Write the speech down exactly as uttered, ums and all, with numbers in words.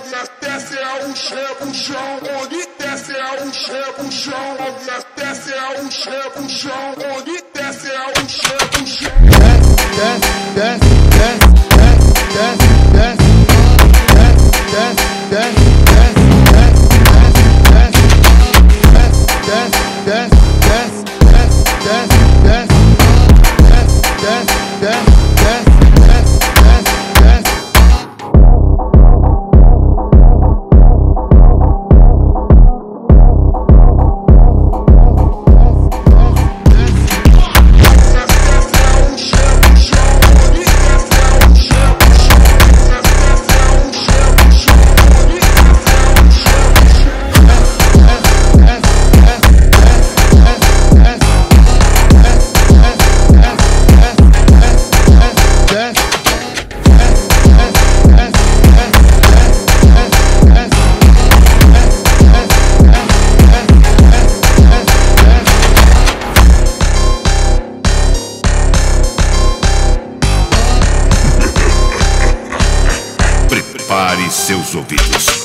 Novinha desce é o rebuchão, onde desce é o rebuchão. Novinha desce é o rebuchão, onde desce é o rebuchão. Desce, desce, desce, desce, desce, desce, desce, desce, desce, desce, desce, desce, desce, desce, desce, desce. Prepare seus ouvidos.